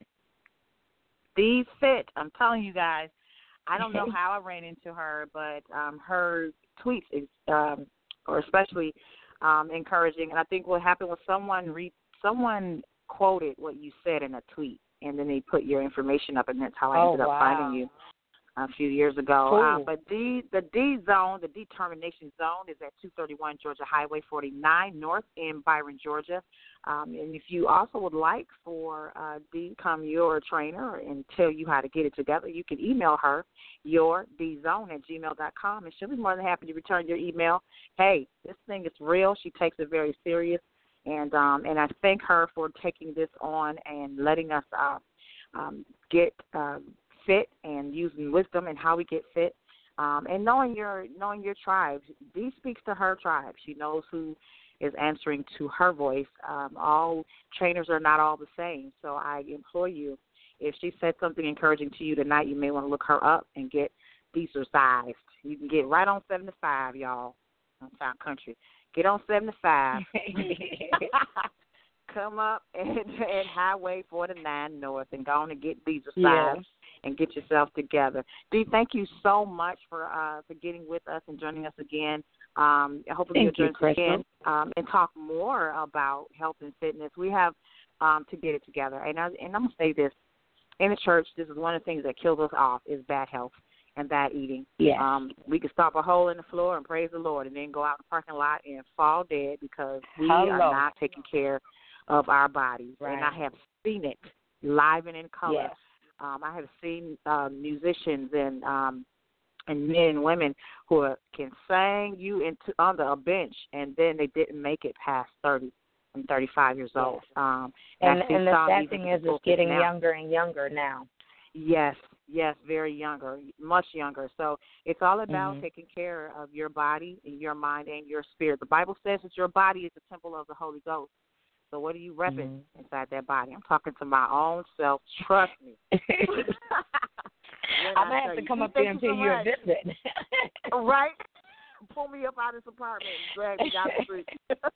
D Fit, I'm telling you guys. I don't know how I ran into her, but um, her tweets is, um, are especially um, encouraging. And I think what happened was someone re- someone quoted what you said in a tweet, and then they put your information up, and that's how I oh, ended up wow. finding you a few years ago. Cool. Uh, but D, the D zone, the determination zone, is at two thirty-one Georgia Highway forty-nine North in Byron, Georgia. Um, and if you also would like for uh, Dee to become your trainer and tell you how to get it together, you can email her, your D zone at gmail dot com, and she'll be more than happy to return your email. Hey, this thing is real. She takes it very serious, and um, and I thank her for taking this on and letting us uh, um, get uh, fit and using wisdom and how we get fit, um, and knowing your knowing your tribe. Dee speaks to her tribe. She knows who is answering to her voice. Um, all trainers are not all the same, so I implore you, if she said something encouraging to you tonight, you may want to look her up and get Deezercise. You can get right on seventy-five, y'all, on Sound Country. Get on seventy-five. Come up and, and Highway forty-nine North and go on and get Deezercise. Yeah. And get yourself together. Dee, thank you so much for uh, for getting with us and joining us again. Um, hopefully thank you'll you, join us again um, and talk more about health and fitness. We have um, to get it together. And, I, and I'm going to say this. In the church, this is one of the things that kills us off is bad health and bad eating. Yes. Um, we can stop a hole in the floor and praise the Lord and then go out in the parking lot and fall dead because we Hello. are not taking care of our bodies, right. and I have seen it live and in color. Yes. Um, I have seen uh, musicians and um, and men and women who are, can sing you into under a bench, and then they didn't make it past thirty and thirty-five years yes. old. Um, and and, and the sad thing is, it's getting now. younger and younger now. Yes, yes, very younger, much younger. So it's all about mm-hmm. taking care of your body, and your mind, and your spirit. The Bible says that your body is the temple of the Holy Ghost. So what are you repping mm-hmm. inside that body? I'm talking to my own self. Trust me. I'm going to have to come up there and pay you a visit. Right? Pull me up out of this apartment and drag me down the street.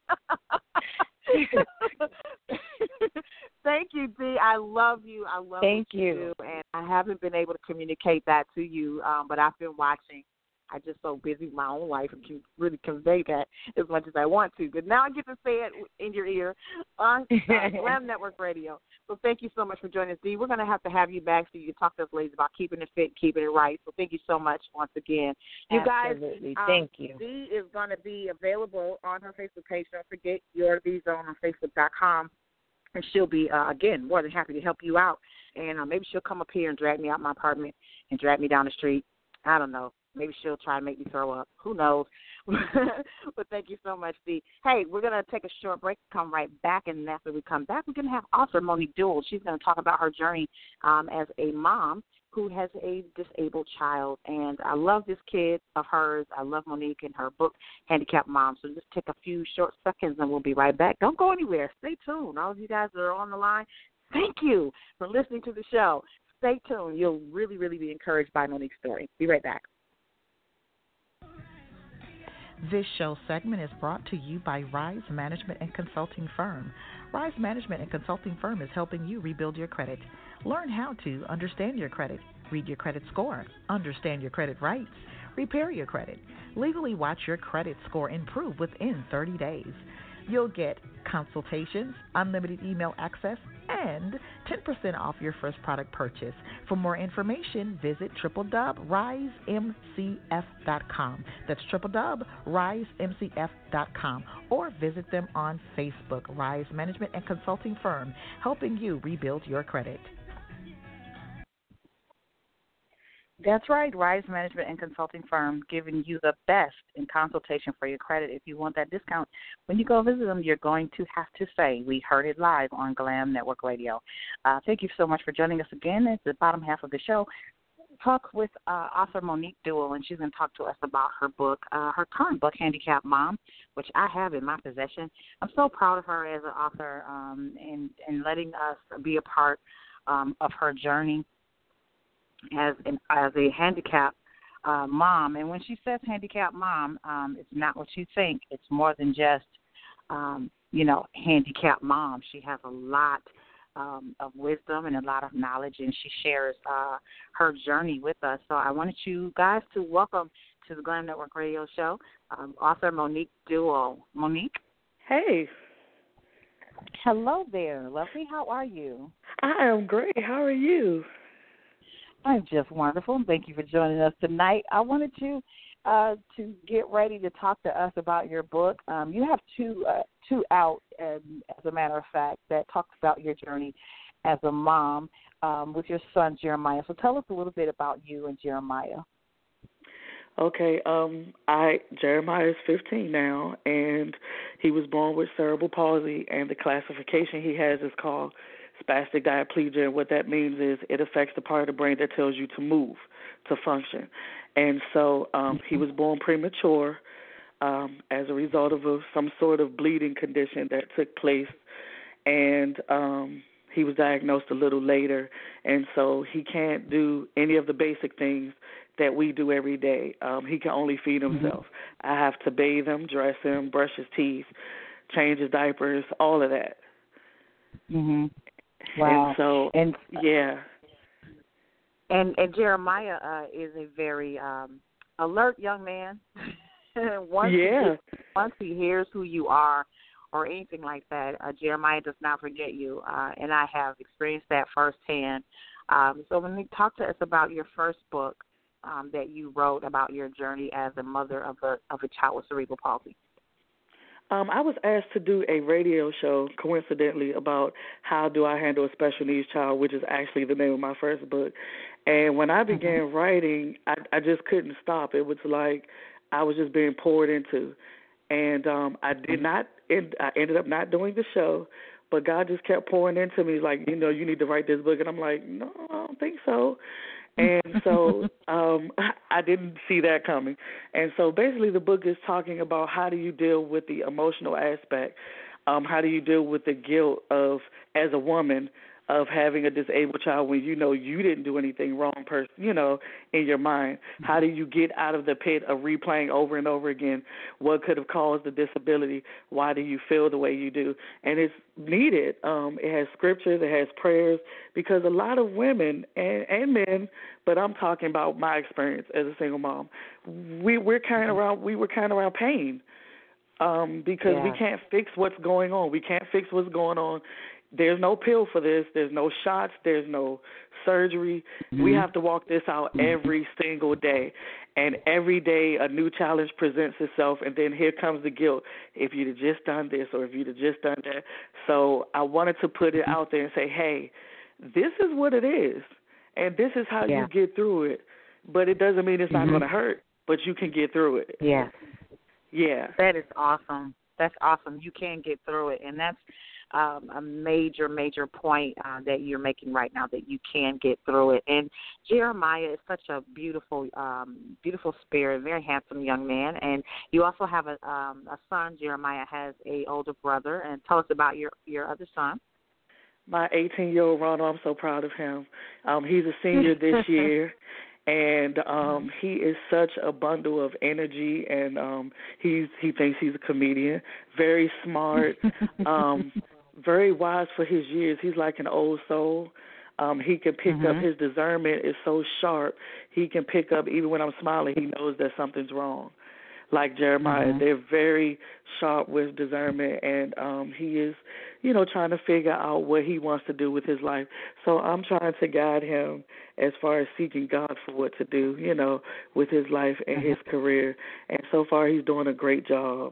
Thank you, Dee. I love you. I love Thank what you, you. do, and I haven't been able to communicate that to you, um, but I've been watching. I'm just so busy with my own life and can really convey that as much as I want to. But now I get to say it in your ear on uh, Glam Network Radio. So thank you so much for joining us, Dee. We're going to have to have you back so you can talk to us ladies about keeping it fit, keeping it right. So thank you so much once again. You Absolutely. guys, thank um, you. Dee is going to be available on her Facebook page. Don't forget your D Zone on Facebook dot com. And she'll be, uh, again, more than happy to help you out. And uh, maybe she'll come up here and drag me out my apartment and drag me down the street. I don't know. Maybe she'll try to make me throw up. Who knows? But thank you so much, Dee. Hey, we're going to take a short break, come right back, and after we come back, we're going to have author Monique Duell. She's going to talk about her journey um, as a mom who has a disabled child. And I love this kid of hers. I love Monique and her book, Handicapped Mom. So just take a few short seconds, and we'll be right back. Don't go anywhere. Stay tuned. All of you guys that are on the line, thank you for listening to the show. Stay tuned. You'll really, really be encouraged by Monique's story. Be right back. This show segment is brought to you by Rise Management and Consulting Firm. Rise Management and Consulting Firm is helping you rebuild your credit. Learn how to understand your credit, read your credit score, understand your credit rights, repair your credit, legally watch your credit score improve within thirty days. You'll get consultations, unlimited email access, and ten percent off your first product purchase. For more information, visit w w w dot rise m c f dot com. That's w w w dot rise m c f dot com. Or visit them on Facebook, Rise Management and Consulting Firm, helping you rebuild your credit. That's right, Rise Management and Consulting Firm, giving you the best in consultation for your credit. If you want that discount, when you go visit them, you're going to have to say, we heard it live on Glam Network Radio. Uh, thank you so much for joining us again. It's the bottom half of the show. Talk with uh, author Monique Duell, and she's going to talk to us about her book, uh, her current book, Handicapped Mom, which I have in my possession. I'm so proud of her as an author um, and, and letting us be a part um, of her journey as an as a handicapped uh, mom. And when she says handicapped mom, um, it's not what you think. It's more than just, um, you know, handicapped mom. She has a lot um, of wisdom and a lot of knowledge, and she shares uh, her journey with us. So I wanted you guys to welcome to the Glam Network Radio Show um, author Monique Duell. Monique? Hey. Hello there, lovely. How are you? I am great. How are you? I'm just wonderful. Thank you for joining us tonight. I wanted you uh, to get ready to talk to us about your book. Um, you have two uh, two out, um, as a matter of fact, that talks about your journey as a mom um, with your son, Jeremiah. So tell us a little bit about you and Jeremiah. Okay, um, I Jeremiah is fifteen now, and he was born with cerebral palsy, and the classification he has is called spastic diplegia. And what that means is it affects the part of the brain that tells you to move, to function. And so um, he was born premature um, as a result of a, some sort of bleeding condition that took place, and um, he was diagnosed a little later, and so he can't do any of the basic things that we do every day. Um, he can only feed himself. Mm-hmm. I have to bathe him, dress him, brush his teeth, change his diapers, all of that. Mhm. Wow. And so, and yeah. And and Jeremiah uh, is a very um, alert young man. once yeah. He, once he hears who you are or anything like that, uh, Jeremiah does not forget you. Uh, and I have experienced that firsthand. Um, so when you talk to us about your first book, Um, that you wrote about your journey as a mother of a of a child with cerebral palsy. Um, I was asked to do a radio show, coincidentally, about how do I handle a special needs child, which is actually the name of my first book. And when I began mm-hmm. writing, I, I just couldn't stop. It was like I was just being poured into. And um, I did not, end, I ended up not doing the show, but God just kept pouring into me, like, you know, you need to write this book. And I'm like, no, I don't think so. And so um, I didn't see that coming. And so basically the book is talking about how do you deal with the emotional aspect, um, how do you deal with the guilt of, as a woman, of having a disabled child when you know you didn't do anything wrong, person, you know, in your mind. How do you get out of the pit of replaying over and over again what could have caused the disability? Why do you feel the way you do? And it's needed. Um, it has scriptures, it has prayers, because a lot of women and, and men, but I'm talking about my experience as a single mom, we, we're carrying around, we were carrying around pain um, because yeah. we can't fix what's going on. We can't fix what's going on. There's no pill for this. There's no shots. There's no surgery. Mm-hmm. We have to walk this out every single day. And every day a new challenge presents itself, and then here comes the guilt. If you'd have just done this or if you'd have just done that. So I wanted to put it out there and say, hey, this is what it is, and this is how yeah. you get through it. But it doesn't mean it's mm-hmm. not going to hurt, but you can get through it. Yeah. Yeah. That is awesome. That's awesome. You can get through it, and that's Um, a major, major point uh, that you're making right now, that you can get through it. And Jeremiah is such a beautiful, um, beautiful spirit, very handsome young man. And you also have a, um, a son. Jeremiah has a older brother. And tell us about your, your other son. My eighteen-year-old Ronald, I'm so proud of him. Um, he's a senior this year. And um, he is such a bundle of energy, and um, he's he thinks he's a comedian, very smart, um, very wise for his years. He's like an old soul. Um, he can pick mm-hmm. up, his discernment is so sharp. He can pick up, even when I'm smiling, he knows that something's wrong. Like Jeremiah, mm-hmm. they're very sharp with discernment, and um, he is, you know, trying to figure out what he wants to do with his life. So I'm trying to guide him as far as seeking God for what to do, you know, with his life and mm-hmm. his career. And so far he's doing a great job.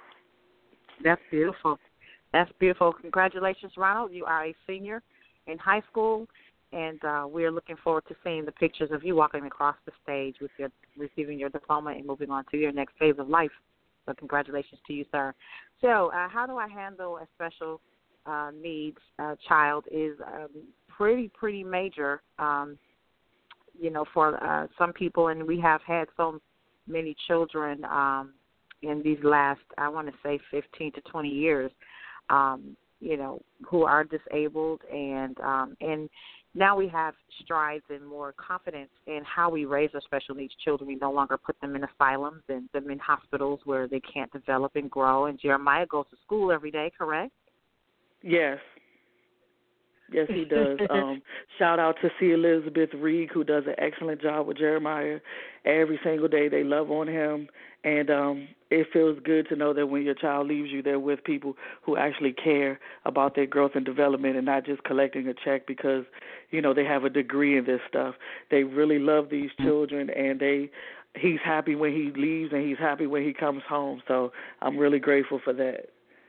That's beautiful. That's beautiful. Congratulations, Ronald. You are a senior in high school, and uh, we're looking forward to seeing the pictures of you walking across the stage with your receiving your diploma and moving on to your next phase of life. So congratulations to you, sir. So uh, how do I handle a special uh, needs uh, child is um, pretty, pretty major, um, you know, for uh, some people. And we have had so many children um, in these last, I want to say, fifteen to twenty years, um, you know, who are disabled. And um, and now we have strides and more confidence in how we raise our special needs children. We no longer put them in asylums and them in hospitals where they can't develop and grow. And Jeremiah goes to school every day, correct? Yes. Yes, he does. um, shout out to C. Elizabeth Reed, who does an excellent job with Jeremiah. Every single day they love on him. And um, it feels good to know that when your child leaves you, they're with people who actually care about their growth and development and not just collecting a check because, you know, they have a degree in this stuff. They really love these children, and they he's happy when he leaves and he's happy when he comes home. So I'm really grateful for that.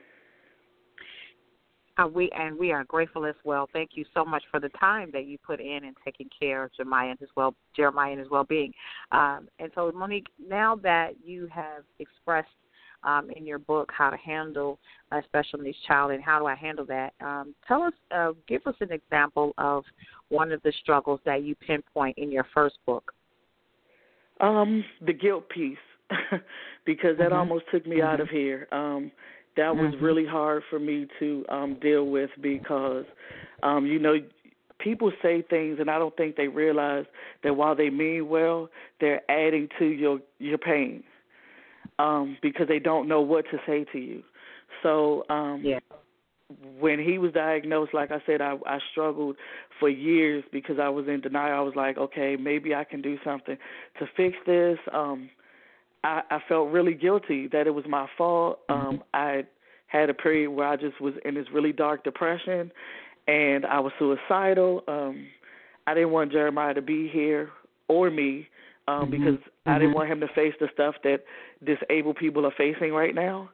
Uh, we and we are grateful as well. Thank you so much for the time that you put in and taking care of Jeremiah and his well, Jeremiah and his well-being. Um, and so, Monique, now that you have expressed um, in your book how to handle a special needs child and how do I handle that, um, tell us, uh, give us an example of one of the struggles that you pinpoint in your first book. Um, the guilt piece, because that mm-hmm. almost took me mm-hmm. out of here. Um, That was mm-hmm. really hard for me to um, deal with because, um, you know, people say things and I don't think they realize that while they mean well, they're adding to your, your pain um, because they don't know what to say to you. So um, yeah. when he was diagnosed, like I said, I, I struggled for years because I was in denial. I was like, okay, maybe I can do something to fix this. Um I, I felt really guilty that it was my fault. Um, I had a period where I just was in this really dark depression, and I was suicidal. Um, I didn't want Jeremiah to be here or me um, mm-hmm. because mm-hmm. I didn't want him to face the stuff that disabled people are facing right now.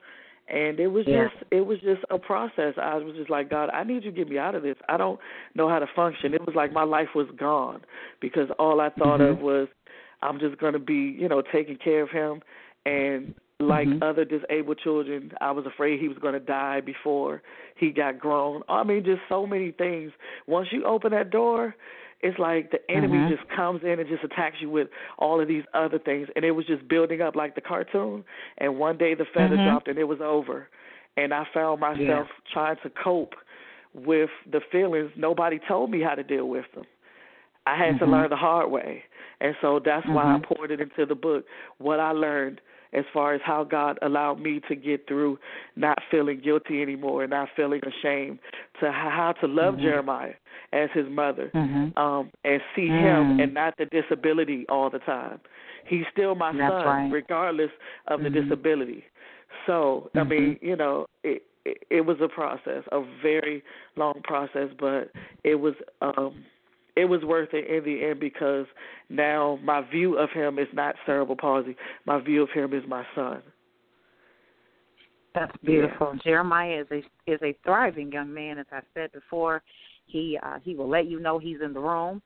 And it was Yeah. just it was just a process. I was just like, God, I need you to get me out of this. I don't know how to function. It was like my life was gone because all I thought mm-hmm. of was I'm just going to be, you know, taking care of him. And like mm-hmm. other disabled children, I was afraid he was going to die before he got grown. I mean, just so many things. Once you open that door, it's like the enemy mm-hmm. just comes in and just attacks you with all of these other things. And it was just building up like the cartoon. And one day the feather mm-hmm. dropped and it was over. And I found myself yeah. trying to cope with the feelings. Nobody told me how to deal with them. I had mm-hmm. to learn the hard way. And so that's mm-hmm. why I poured it into the book, what I learned as far as how God allowed me to get through not feeling guilty anymore and not feeling ashamed, to how to love mm-hmm. Jeremiah as his mother, mm-hmm. um, and see mm-hmm. him and not the disability all the time. He's still my That's son, right. regardless of mm-hmm. the disability. So, I mm-hmm. mean, you know, it, it, it was a process, a very long process, but it was um, it was worth it in the end because now my view of him is not cerebral palsy. My view of him is my son. That's beautiful. Yeah. Jeremiah is a is a thriving young man, as I said before. He uh, he will let you know he's in the room.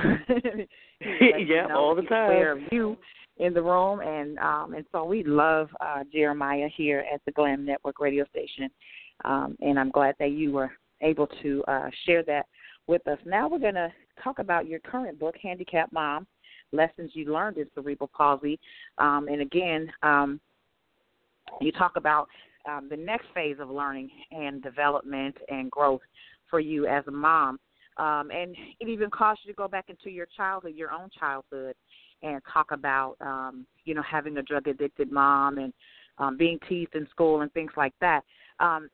yeah, you know all the time. Aware of you in the room, and um, and so we love uh, Jeremiah here at the Glam Network radio station, um, and I'm glad that you were able to uh, share that with us. Now we're going to talk about your current book, Handicapped Mom, Lessons You Learned in Cerebral Palsy, um, and again, um, you talk about um, the next phase of learning and development and growth for you as a mom, um, and it even caused you to go back into your childhood, your own childhood, and talk about, um, you know, having a drug-addicted mom and um, being teased in school and things like that. Um,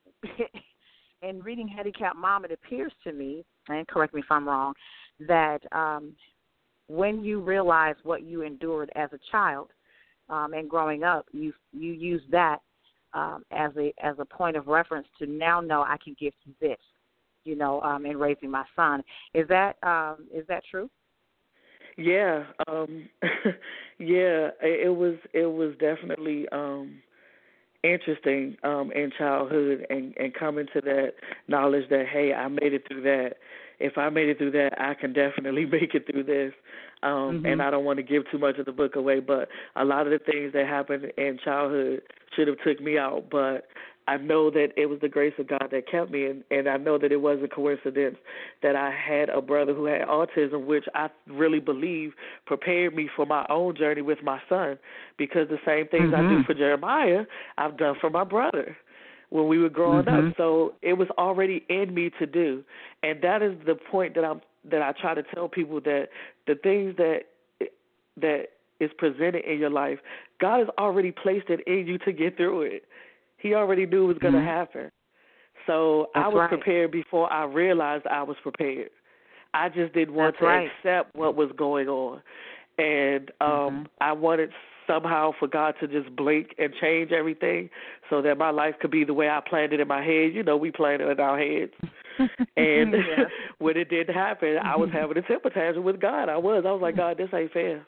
in reading Handicapped Mom, it appears to me, and correct me if I'm wrong, that um, when you realize what you endured as a child um, and growing up, you you use that um, as a as a point of reference to now know I can give you this, you know, um, in raising my son. Is that um, is that true? Yeah, um, yeah. It was it was definitely um, interesting um, in childhood and, and coming to that knowledge that hey, I made it through that. If I made it through that, I can definitely make it through this. Um, mm-hmm. And I don't want to give too much of the book away, but a lot of the things that happened in childhood should have took me out, but I know that it was the grace of God that kept me, and, and I know that it wasn't a coincidence that I had a brother who had autism, which I really believe prepared me for my own journey with my son, because the same things mm-hmm. I do for Jeremiah, I've done for my brother when we were growing mm-hmm. up. So it was already in me to do, and that is the point that I'm that I try to tell people, that the things that that is presented in your life, God has already placed it in you to get through it. He already knew it was going to mm-hmm. happen. So That's I was right. prepared before I realized I was prepared. I just didn't want That's to right. accept what was going on. And um, mm-hmm. I wanted somehow for God to just blink and change everything so that my life could be the way I planned it in my head. You know, we planned it in our heads. And yeah. when it didn't happen, I was having a temper tantrum with God. I was. I was like, God, this ain't fair.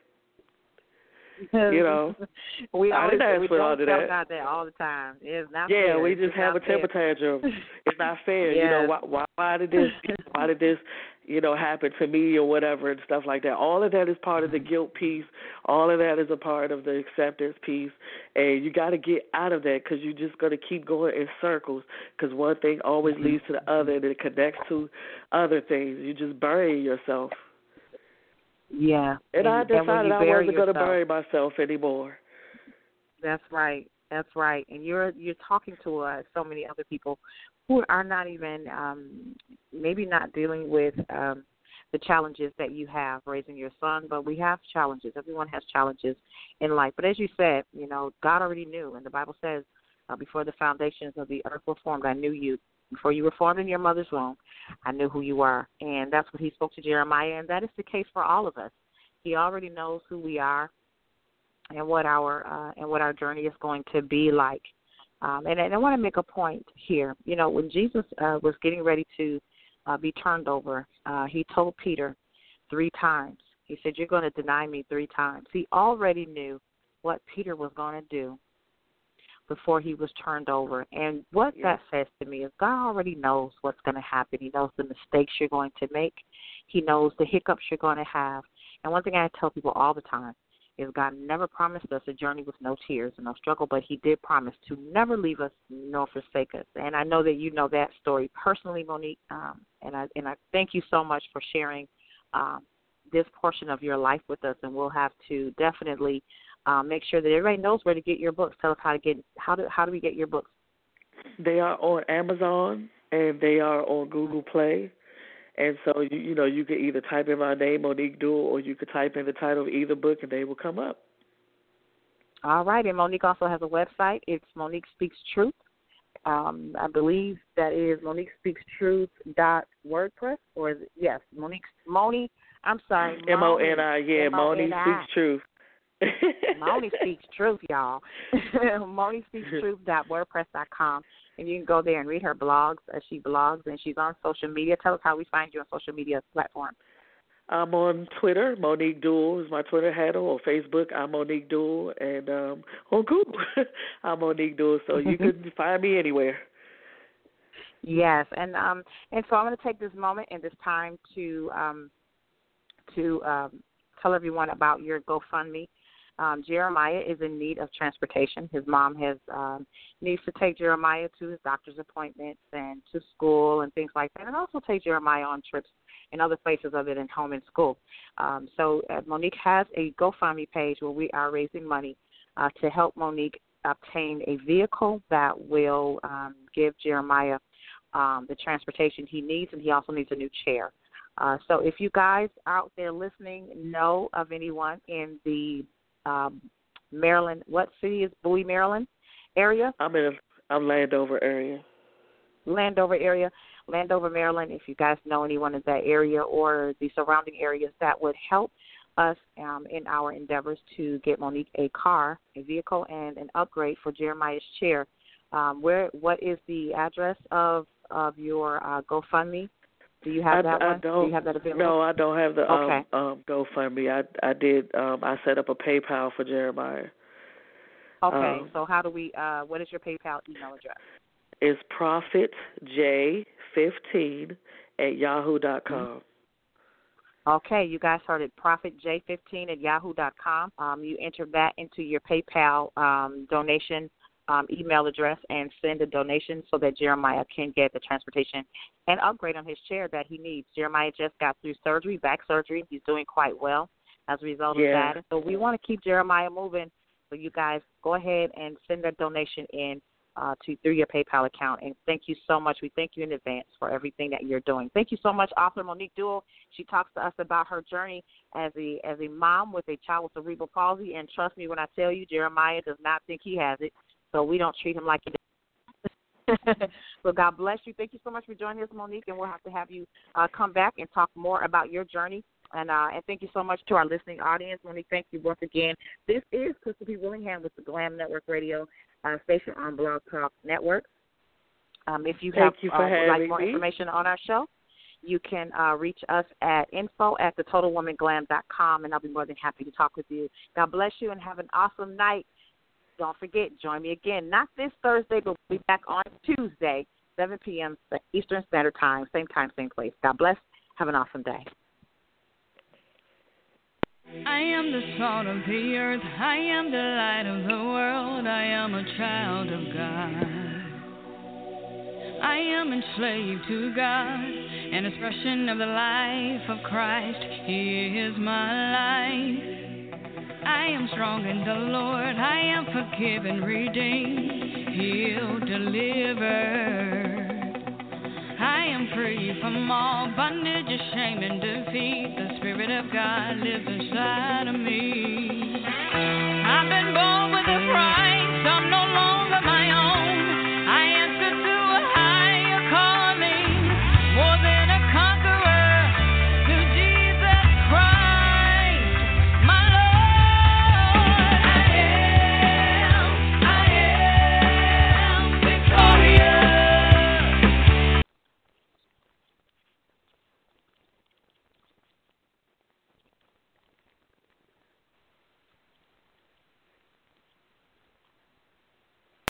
You know, we I always didn't ask we for don't all of tell that. God that all the time. It's not yeah, fair. we It's just have a temper fair. tantrum. It's not fair. Yes. You know, why, why why did this why did this you know happen to me or whatever and stuff like that. All of that is part of the guilt piece. All of that is a part of the acceptance piece, and you got to get out of that because you're just going to keep going in circles. Because one thing always mm-hmm. leads to the other, and it connects to other things. You just bury yourself. Yeah. And, and I decided I wasn't going to bury myself anymore. That's right. That's right. And you're you're talking to uh, so many other people who are not even um, maybe not dealing with um, the challenges that you have raising your son, but we have challenges. Everyone has challenges in life. But as you said, you know, God already knew, and the Bible says, uh, before the foundations of the earth were formed, I knew you. Before you were formed in your mother's womb, I knew who you were. And that's what he spoke to Jeremiah, and that is the case for all of us. He already knows who we are and what our uh, and what our journey is going to be like. Um, and, and I want to make a point here. You know, when Jesus uh, was getting ready to uh, be turned over, uh, he told Peter three times. He said, "You're going to deny me three times." He already knew what Peter was going to do before he was turned over. And what Yeah. that says to me is God already knows what's going to happen. He knows the mistakes you're going to make. He knows the hiccups you're going to have. And one thing I tell people all the time is God never promised us a journey with no tears and no struggle, but he did promise to never leave us nor forsake us. And I know that you know that story personally, Monique, um, and, I, and I thank you so much for sharing um, this portion of your life with us, and we'll have to definitely um, make sure that everybody knows where to get your books. Tell us how to get how do how do we get your books? They are on Amazon and they are on Google Play. And so, you, you know, you can either type in my name, Monique Dual, or you could type in the title of either book and they will come up. All right. And Monique also has a website. It's Monique Speaks Truth. Um, I believe that is Monique Speaks Truth dot WordPress, or is it, yes, Monique, Moni, I'm sorry. M O N I, yeah, Moni Speaks Truth. Moni Speaks Truth, y'all. Moni Speaks Truth dot WordPress dot com. And you can go there and read her blogs as she blogs, and she's on social media. Tell us how we find you on social media platforms. I'm on Twitter. Monique Dual is my Twitter handle. On Facebook, I'm Monique Dual. And um, on Google, I'm Monique Dual. So you can find me anywhere. Yes, and um, and so I'm going to take this moment and this time to um, to um, tell everyone about your GoFundMe. Um, Jeremiah is in need of transportation. His mom has um, needs to take Jeremiah to his doctor's appointments and to school and things like that, and also take Jeremiah on trips and other places other than home and school. Um, so uh, Monique has a GoFundMe page where we are raising money uh, to help Monique obtain a vehicle that will um, give Jeremiah um, the transportation he needs, and he also needs a new chair. Uh, so if you guys out there listening know of anyone in the Um, Maryland, what city is Bowie, Maryland area? I'm in a, I'm Landover area. Landover area, Landover, Maryland. If you guys know anyone in that area or the surrounding areas that would help us um, in our endeavors to get Monique a car, a vehicle, and an upgrade for Jeremiah's chair. Um, where? What is the address of of your uh, GoFundMe? Do you have I, that I one? don't, Do you have that available? No, I don't have the okay. um, um, GoFundMe. I I did. Um, I set up a PayPal for Jeremiah. Okay. Um, so how do we? Uh, what is your PayPal email address? It's profit j fifteen at yahoo dot com. Okay, you guys heard it, profit j fifteen at yahoo dot com. Um, you enter that into your PayPal um, donation um, email address and send a donation so that Jeremiah can get the transportation and upgrade on his chair that he needs. Jeremiah just got through surgery, back surgery. He's doing quite well as a result yeah. of that. So we want to keep Jeremiah moving. So you guys go ahead and send that donation in uh, to through your PayPal account. And thank you so much. We thank you in advance for everything that you're doing. Thank you so much, author Monique Dual. She talks to us about her journey as a as a mom with a child with cerebral palsy. And trust me when I tell you, Jeremiah does not think he has it. So we don't treat him like he does. So God bless you. Thank you so much for joining us, Monique, and we'll have to have you uh, come back and talk more about your journey. And uh, and thank you so much to our listening audience. Monique, thank you once again. This is Crystal P. Willingham with the Glam Network Radio uh, station on Blog Talk Network. Um, if you have thank you for uh, would like more me. information on our show, you can uh, reach us at info at the total woman glam dot com, and I'll be more than happy to talk with you. God bless you and have an awesome night. Don't forget, join me again, not this Thursday, but we'll be back on Tuesday, seven p.m. Eastern Standard Time, same time, same place. God bless. Have an awesome day. I am the salt of the earth. I am the light of the world. I am a child of God. I am enslaved to God, an expression of the life of Christ. He is my life. I am strong in the Lord. I am forgiven, redeemed, healed, delivered. I am free from all bondage, shame, and defeat. The Spirit of God lives inside of me. I've been born with a price.